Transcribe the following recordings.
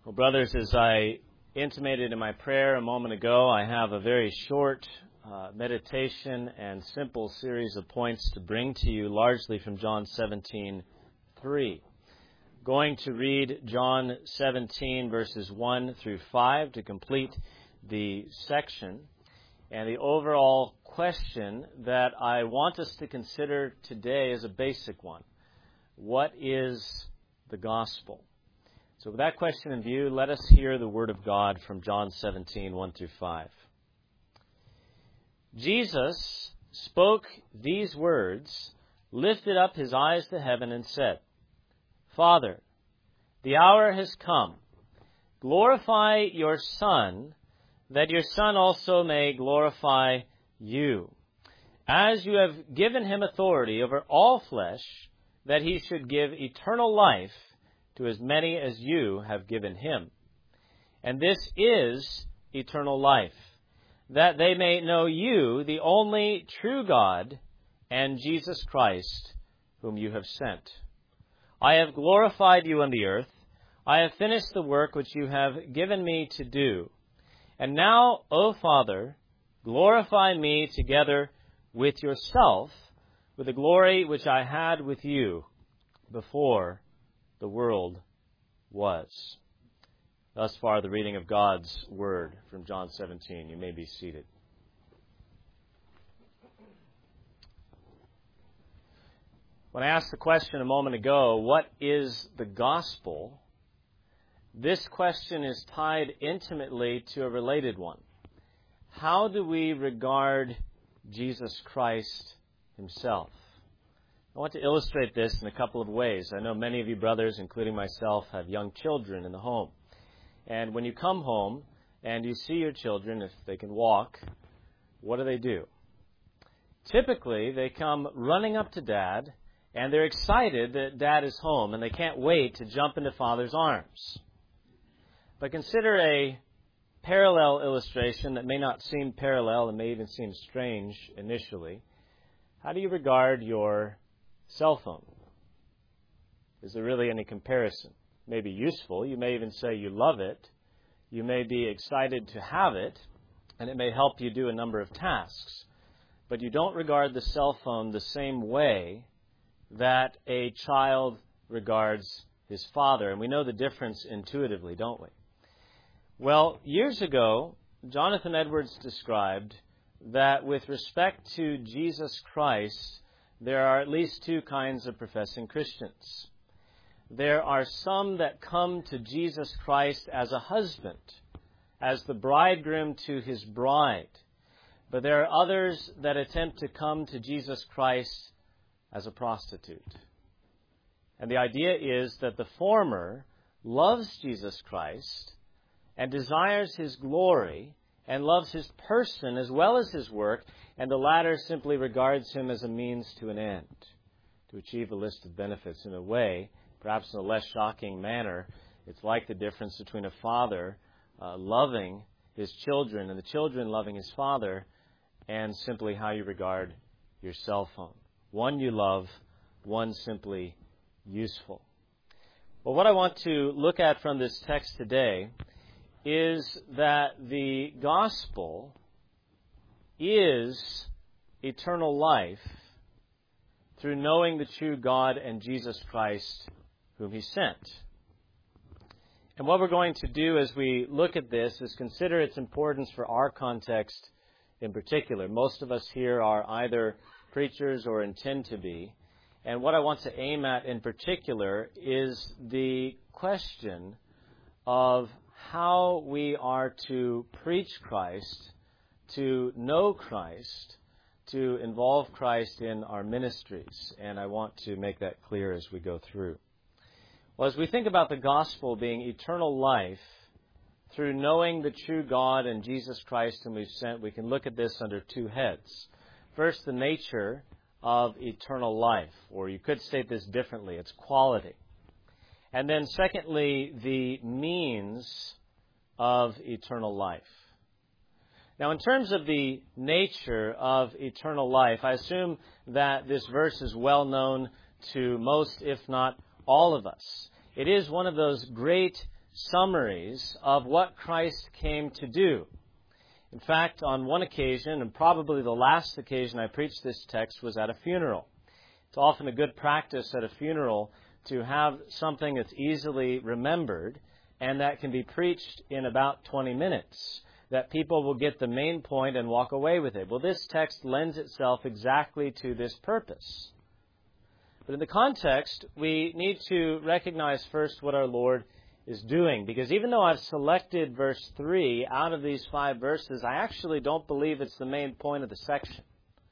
Well, brothers, as I intimated in my prayer a moment ago, I have a very short meditation and simple series of points to bring to you, largely from John 17:3. Going to read John 17, verses 1 through 5 to complete the section. And the overall question that I want us to consider today is a basic one. What is the gospel? So with that question in view, let us hear the word of God from John 17, 1 through 5. Jesus spoke these words, lifted up his eyes to heaven, and said, Father, the hour has come. Glorify your Son, that your Son also may glorify you, as you have given him authority over all flesh, that he should give eternal life to as many as you have given him. And this is eternal life, that they may know you, the only true God, and Jesus Christ, whom you have sent. I have glorified you on the earth. I have finished the work which you have given me to do. And now, O Father, glorify me together with yourself, with the glory which I had with you before the world was. Thus far, the reading of God's Word from John 17. You may be seated. When I asked the question a moment ago, what is the gospel? This question is tied intimately to a related one. How do we regard Jesus Christ himself? I want to illustrate this in a couple of ways. I know many of you brothers, including myself, have young children in the home. And when you come home and you see your children, if they can walk, what do? Typically, they come running up to Dad, and they're excited that Dad is home, and they can't wait to jump into Father's arms. But consider a parallel illustration that may not seem parallel and may even seem strange initially. How do you regard your cell phone? Is there really any comparison? It may be useful. You may even say you love it. You may be excited to have it, and it may help you do a number of tasks. But you don't regard the cell phone the same way that a child regards his father. And we know the difference intuitively, don't we? Well, years ago, Jonathan Edwards described that with respect to Jesus Christ, there are at least two kinds of professing Christians. There are some that come to Jesus Christ as a husband, as the bridegroom to his bride. But there are others that attempt to come to Jesus Christ as a prostitute. And the idea is that the former loves Jesus Christ and desires his glory and loves his person as well as his work, and the latter simply regards him as a means to an end, to achieve a list of benefits. In a way, perhaps in a less shocking manner, it's like the difference between a father loving his children and the children loving his father, and simply how you regard your cell phone. One you love, one simply useful. Well, what I want to look at from this text today is that the gospel is eternal life through knowing the true God and Jesus Christ whom he sent. And what we're going to do as we look at this is consider its importance for our context in particular. Most of us here are either preachers or intend to be. And what I want to aim at in particular is the question of how we are to preach Christ, to know Christ, to involve Christ in our ministries. And I want to make that clear as we go through. Well, as we think about the gospel being eternal life through knowing the true God and Jesus Christ whom we've sent, we can look at this under two heads. First, the nature of eternal life, or you could state this differently, it's quality. And then secondly, the means of eternal life. Now, in terms of the nature of eternal life, I assume that this verse is well known to most, if not all of us. It is one of those great summaries of what Christ came to do. In fact, on one occasion, and probably the last occasion I preached this text, was at a funeral. It's often a good practice at a funeral to have something that's easily remembered and that can be preached in about 20 minutes, that people will get the main point and walk away with it. Well, this text lends itself exactly to this purpose. But in the context, we need to recognize first what our Lord is doing. Because even though I've selected verse 3 out of these 5 verses, I actually don't believe it's the main point of the section.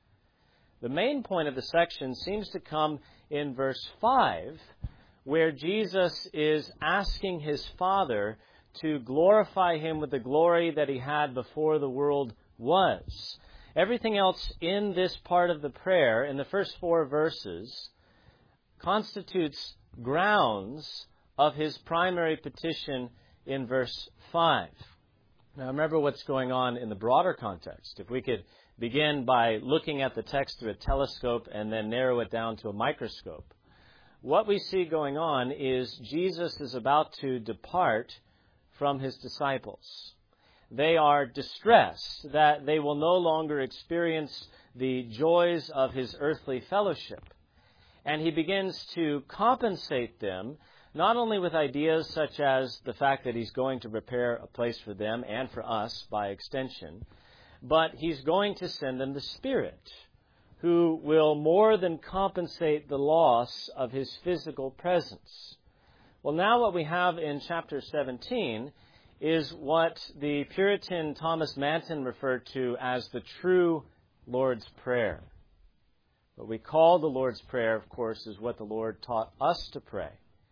The main point of the section seems to come in verse 5, where Jesus is asking His Father to glorify Him with the glory that He had before the world was. Everything else in this part of the prayer, in the first 4 verses, constitutes grounds of His primary petition in verse 5. Now remember what's going on in the broader context. If we could begin by looking at the text through a telescope and then narrow it down to a microscope, what we see going on is Jesus is about to depart from His disciples. They are distressed that they will no longer experience the joys of His earthly fellowship. And He begins to compensate them not only with ideas such as the fact that He's going to prepare a place for them and for us by extension, but He's going to send them the Spirit, who will more than compensate the loss of His physical presence. Well, now what we have in chapter 17 is what the Puritan Thomas Manton referred to as the true Lord's Prayer. What we call the Lord's Prayer, of course, is what the Lord taught us to pray.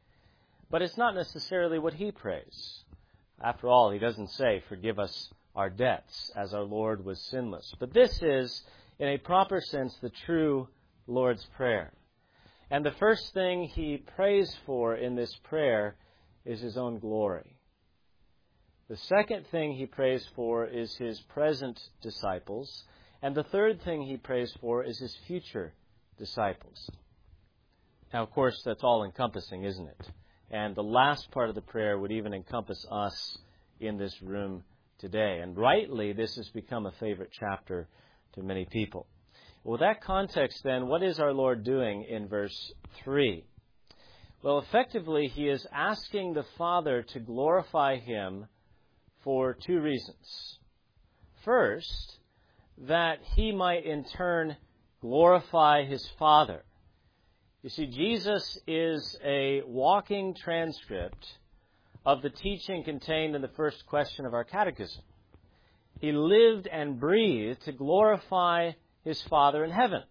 But it's not necessarily what He prays. After all, He doesn't say, "Forgive us our debts," as our Lord was sinless. But this is, in a proper sense, the true Lord's Prayer. And the first thing He prays for in this prayer is His own glory. The second thing He prays for is His present disciples. And the third thing He prays for is His future disciples. Now, of course, that's all-encompassing, isn't it? And the last part of the prayer would even encompass us in this room today. And rightly, this has become a favorite chapter to many people. With that context, then, what is our Lord doing in verse 3? Well, effectively, He is asking the Father to glorify Him for 2 reasons. First, that He might in turn glorify His Father. You see, Jesus is a walking transcript of the teaching contained in the first question of our catechism. He lived and breathed to glorify His Father in heaven.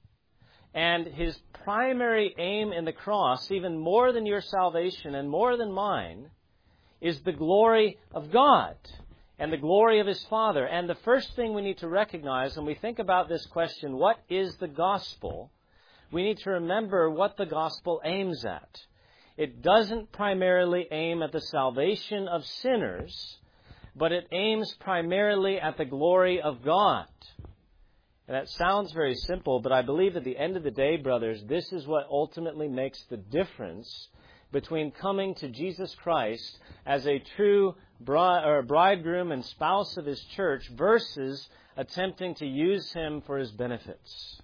And His primary aim in the cross, even more than your salvation and more than mine, is the glory of God and the glory of His Father. And the first thing we need to recognize when we think about this question, what is the gospel? We need to remember what the gospel aims at. It doesn't primarily aim at the salvation of sinners, but it aims primarily at the glory of God. And that sounds very simple, but I believe at the end of the day, brothers, this is what ultimately makes the difference between coming to Jesus Christ as a true bridegroom and spouse of His church versus attempting to use Him for His benefits.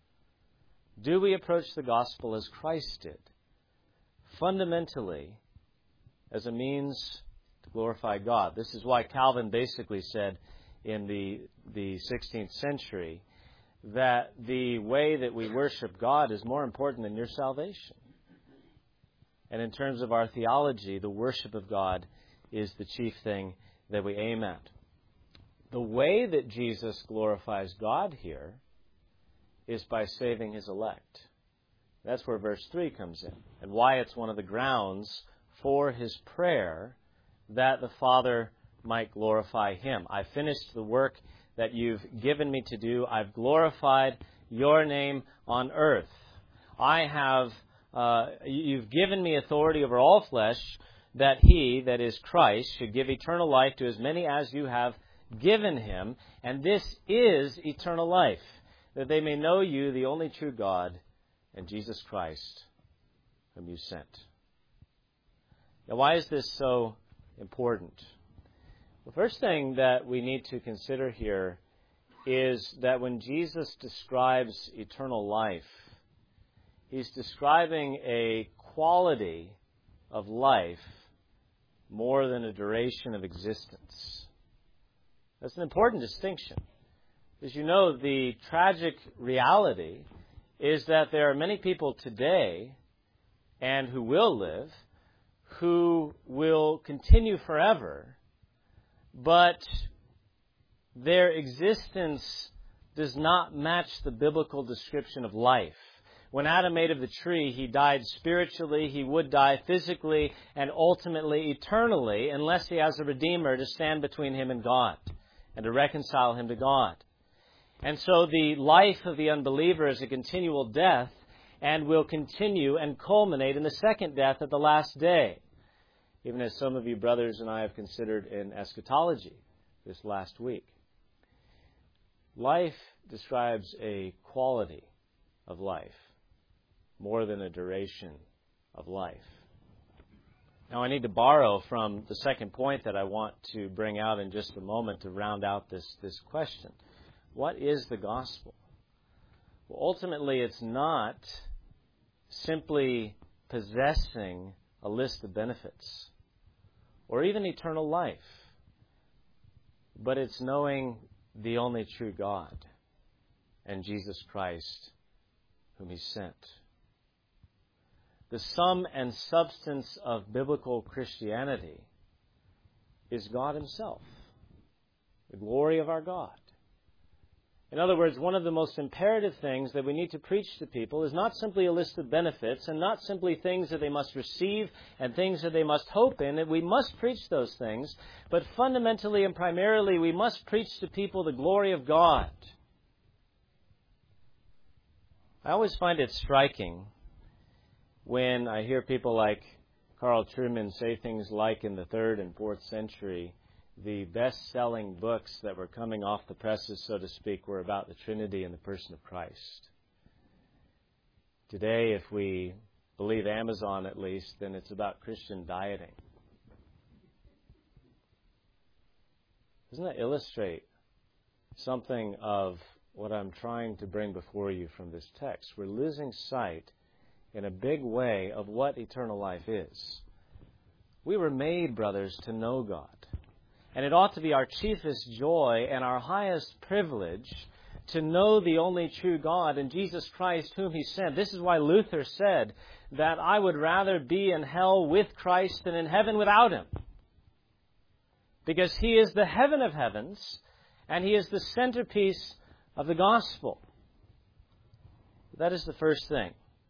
Do we approach the gospel as Christ did? Fundamentally, as a means to glorify God. This is why Calvin basically said in the 16th century that the way that we worship God is more important than your salvation. And in terms of our theology, the worship of God is the chief thing that we aim at. The way that Jesus glorifies God here is by saving His elect. That's where verse 3 comes in, and why it's one of the grounds for His prayer that the Father might glorify Him. I finished the work that you've given me to do. I've glorified your name on earth. You've given me authority over all flesh, that He, that is Christ, should give eternal life to as many as you have given Him. And this is eternal life, that they may know you, the only true God, and Jesus Christ, whom you sent. Now, why is this so important? The first thing that we need to consider here is that when Jesus describes eternal life, He's describing a quality of life more than a duration of existence. That's an important distinction. As you know, the tragic reality is that there are many people today and who will live who will continue forever, but their existence does not match the biblical description of life. When Adam ate of the tree, he died spiritually, he would die physically, and ultimately eternally, unless he has a Redeemer to stand between him and God and to reconcile him to God. And so the life of the unbeliever is a continual death and will continue and culminate in the second death at the last day, even as some of you brothers and I have considered in eschatology this last week. Life describes a quality of life more than a duration of life. Now, I need to borrow from the second point that I want to bring out in just a moment to round out this question. What is the gospel? Well, ultimately, it's not simply possessing a list of benefits or even eternal life, but it's knowing the only true God and Jesus Christ whom He sent. The sum and substance of biblical Christianity is God Himself, the glory of our God. In other words, one of the most imperative things that we need to preach to people is not simply a list of benefits and not simply things that they must receive and things that they must hope in. And we must preach those things, but fundamentally and primarily we must preach to people the glory of God. I always find it striking when I hear people like Carl Trueman say things like in the 3rd and 4th century, the best-selling books that were coming off the presses, so to speak, were about the Trinity and the person of Christ. Today, if we believe Amazon at least, then it's about Christian dieting. Doesn't that illustrate something of what I'm trying to bring before you from this text? We're losing sight in a big way of what eternal life is. We were made, brothers, to know God. And it ought to be our chiefest joy and our highest privilege to know the only true God and Jesus Christ whom He sent. This is why Luther said that I would rather be in hell with Christ than in heaven without Him. Because He is the heaven of heavens and He is the centerpiece of the gospel. That is the first thing.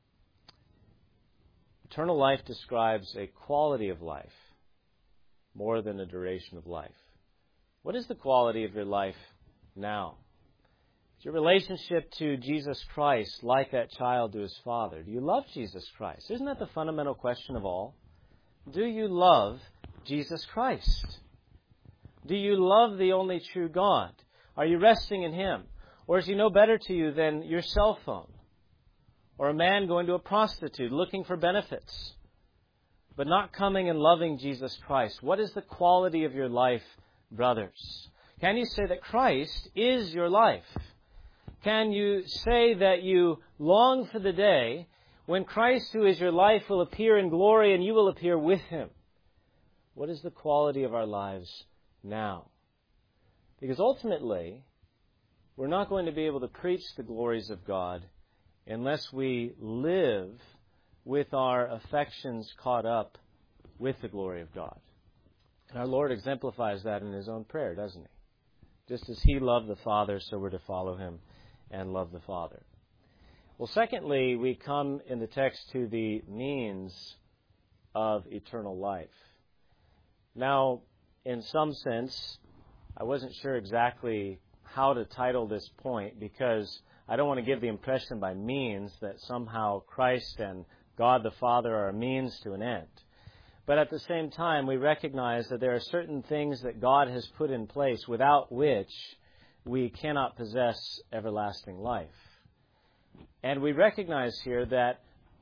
Eternal life describes a quality of life more than a duration of life. What is the quality of your life now? Is your relationship to Jesus Christ like that child to his father? Do you love Jesus Christ? Isn't that the fundamental question of all? Do you love Jesus Christ? Do you love the only true God? Are you resting in Him? Or is He no better to you than your cell phone? Or a man going to a prostitute looking for benefits, but not coming and loving Jesus Christ? What is the quality of your life, brothers? Can you say that Christ is your life? Can you say that you long for the day when Christ, who is your life, will appear in glory and you will appear with Him? What is the quality of our lives now? Because ultimately, we're not going to be able to preach the glories of God unless we live with our affections caught up with the glory of God. And our Lord exemplifies that in His own prayer, doesn't He? Just as He loved the Father, so we're to follow Him and love the Father. Well, secondly, we come in the text to the means of eternal life. Now, in some sense, I wasn't sure exactly how to title this point because I don't want to give the impression by means that somehow Christ and God the Father are a means to an end. But at the same time, we recognize that there are certain things that God has put in place without which we cannot possess everlasting life. And we recognize here that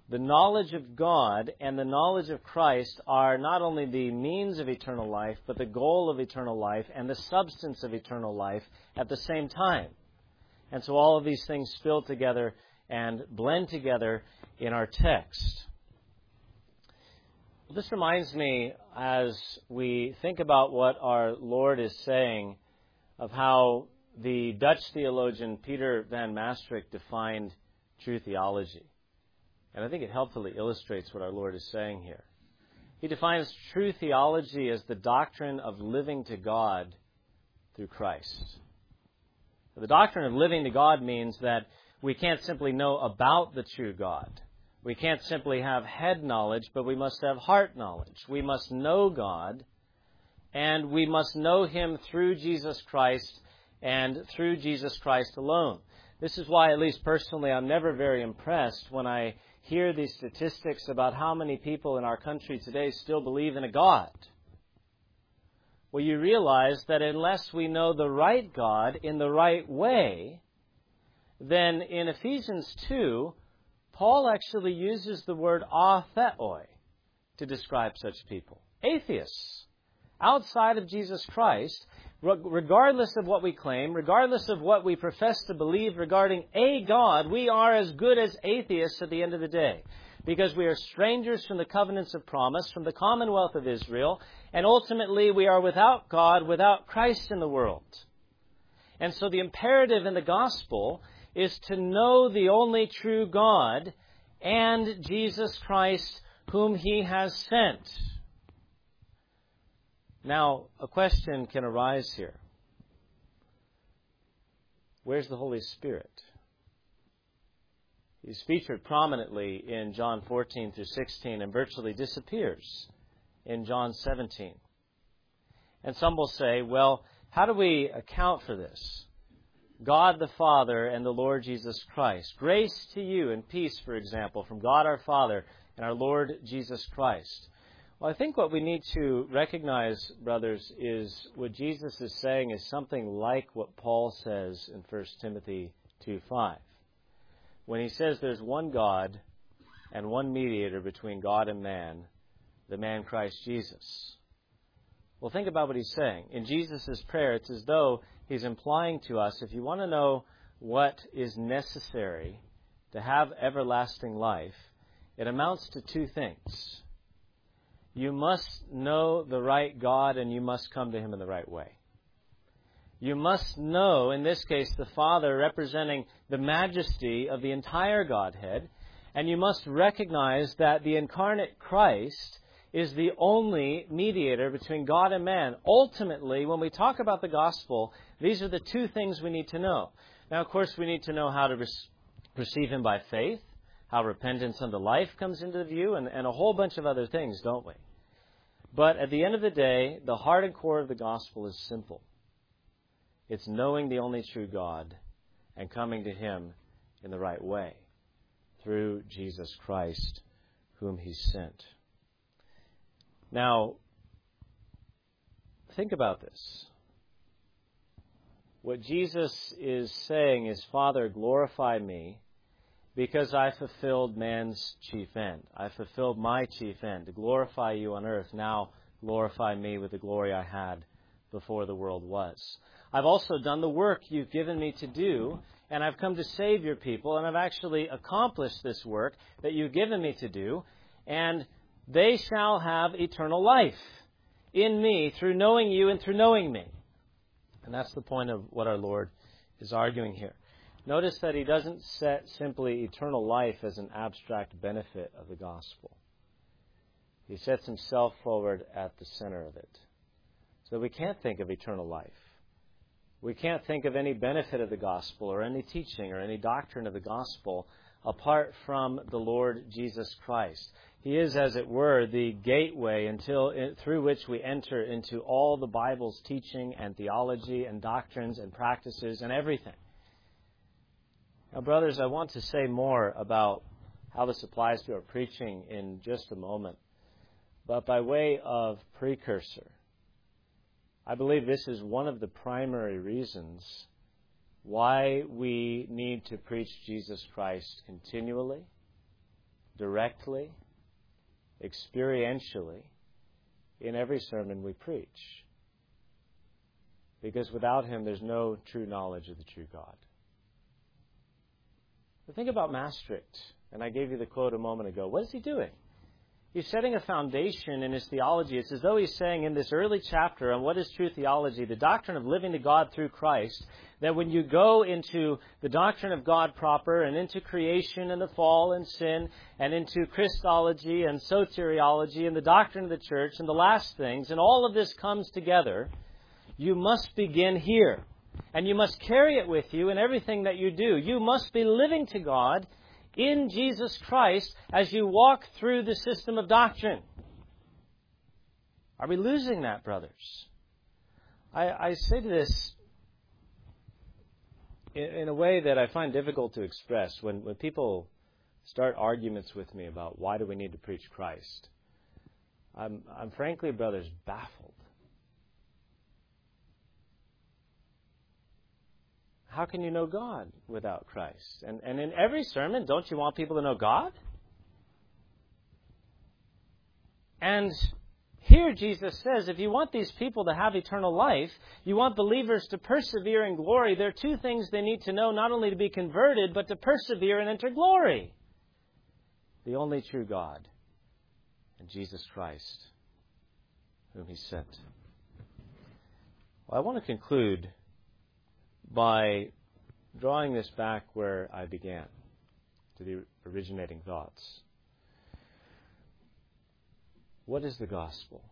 The knowledge of God and the knowledge of Christ are not only the means of eternal life, but the goal of eternal life and the substance of eternal life at the same time. And so all of these things spill together and blend together in our text. This reminds me, as we think about what our Lord is saying, of how the Dutch theologian Peter van Maastricht defined true theology. And I think it helpfully illustrates what our Lord is saying here. He defines true theology as the doctrine of living to God through Christ. The doctrine of living to God means that we can't simply know about the true God. We can't simply have head knowledge, but we must have heart knowledge. We must know God, and we must know Him through Jesus Christ and through Jesus Christ alone. This is why, at least personally, I'm never very impressed when I hear these statistics about how many people in our country today still believe in a God. Well, you realize that unless we know the right God in the right way, then in Ephesians 2, Paul actually uses the word atheoi to describe such people. Atheists, outside of Jesus Christ, regardless of what we claim, regardless of what we profess to believe regarding a God, we are as good as atheists at the end of the day. Because we are strangers from the covenants of promise, from the commonwealth of Israel, and ultimately we are without God, without Christ in the world. And so the imperative in the gospel is to know the only true God and Jesus Christ whom He has sent. Now, a question can arise here. Where's the Holy Spirit? He's featured prominently in John 14 through 16 and virtually disappears in John 17. And some will say, well, how do we account for this? God the Father and the Lord Jesus Christ. Grace to you and peace, for example, from God our Father and our Lord Jesus Christ. Well, I think what we need to recognize, brothers, is what Jesus is saying is something like what Paul says in 1 Timothy 2:5. When he says there's one God and one mediator between God and man, the man Christ Jesus. Well, think about what he's saying. In Jesus' prayer, it's as though he's implying to us, if you want to know what is necessary to have everlasting life, it amounts to two things. You must know the right God, and you must come to Him in the right way. You must know, in this case, the Father representing the majesty of the entire Godhead, and you must recognize that the incarnate Christ is the only mediator between God and man. Ultimately, when we talk about the gospel, these are the two things we need to know. Now, of course, we need to know how to receive Him by faith, how repentance unto life comes into view, and a whole bunch of other things, don't we? But at the end of the day, the heart and core of the gospel is simple. It's knowing the only true God and coming to Him in the right way through Jesus Christ, whom He sent. Now, think about this. What Jesus is saying is, Father, glorify me because I fulfilled man's chief end. I fulfilled my chief end, to glorify you on earth. Now glorify me with the glory I had before the world was. I've also done the work you've given me to do, and I've come to save your people, and I've actually accomplished this work that you've given me to do, and they shall have eternal life in me through knowing you and through knowing me. And that's the point of what our Lord is arguing here. Notice that He doesn't set simply eternal life as an abstract benefit of the gospel. He sets Himself forward at the center of it. So we can't think of eternal life. We can't think of any benefit of the gospel or any teaching or any doctrine of the gospel apart from the Lord Jesus Christ. He is, as it were, the gateway through which we enter into all the Bible's teaching and theology and doctrines and practices and everything. Now, brothers, I want to say more about how this applies to our preaching in just a moment. But by way of precursor, I believe this is one of the primary reasons why we need to preach Jesus Christ continually, directly, experientially, in every sermon we preach. Because without Him, there's no true knowledge of the true God. But think about Maastricht, and I gave you the quote a moment ago. What is he doing? He's setting a foundation in his theology. It's as though he's saying in this early chapter on what is true theology, the doctrine of living to God through Christ, that when you go into the doctrine of God proper and into creation and the fall and sin and into Christology and soteriology and the doctrine of the church and the last things, and all of this comes together, you must begin here. And you must carry it with you in everything that you do. You must be living to God in Jesus Christ as you walk through the system of doctrine. Are we losing that, brothers? I say this in a way that I find difficult to express. When people start arguments with me about why do we need to preach Christ, I'm frankly, brothers, baffled. How can you know God without Christ? And in every sermon, don't you want people to know God? And here Jesus says, if you want these people to have eternal life, you want believers to persevere in glory, there are two things they need to know, not only to be converted, but to persevere and enter glory. The only true God, and Jesus Christ, whom He sent. Well, I want to conclude by drawing this back where I began, to the originating thoughts. What is the gospel?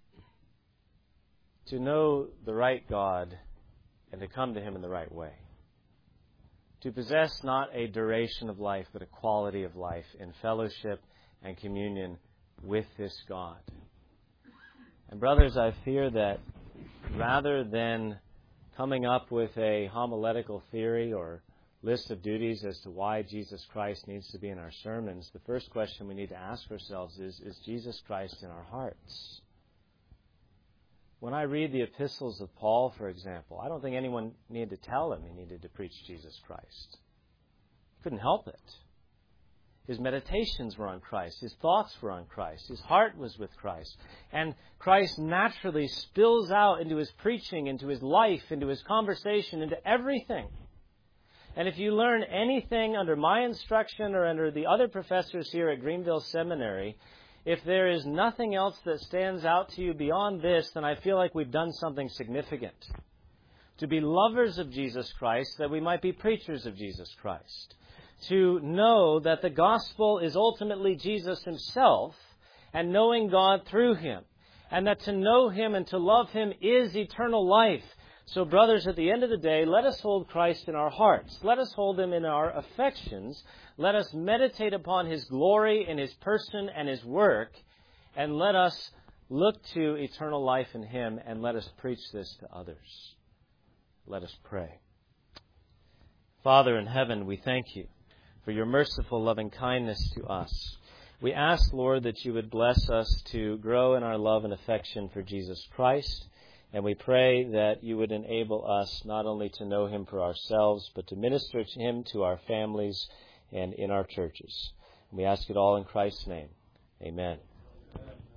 To know the right God and to come to Him in the right way. To possess not a duration of life, but a quality of life in fellowship and communion with this God. And brothers, I fear that rather than coming up with a homiletical theory or list of duties as to why Jesus Christ needs to be in our sermons, the first question we need to ask ourselves is Jesus Christ in our hearts? When I read the epistles of Paul, for example, I don't think anyone needed to tell him he needed to preach Jesus Christ. He couldn't help it. His meditations were on Christ. His thoughts were on Christ. His heart was with Christ. And Christ naturally spills out into his preaching, into his life, into his conversation, into everything. And if you learn anything under my instruction or under the other professors here at Greenville Seminary, if there is nothing else that stands out to you beyond this, then I feel like we've done something significant. To be lovers of Jesus Christ, that we might be preachers of Jesus Christ. To know that the gospel is ultimately Jesus Himself and knowing God through Him. And that to know Him and to love Him is eternal life. So brothers, at the end of the day, let us hold Christ in our hearts. Let us hold Him in our affections. Let us meditate upon His glory in His person and His work. And let us look to eternal life in Him and let us preach this to others. Let us pray. Father in heaven, we thank You for Your merciful loving kindness to us. We ask, Lord, that You would bless us to grow in our love and affection for Jesus Christ. And we pray that You would enable us not only to know Him for ourselves, but to minister to Him to our families and in our churches. And we ask it all in Christ's name. Amen.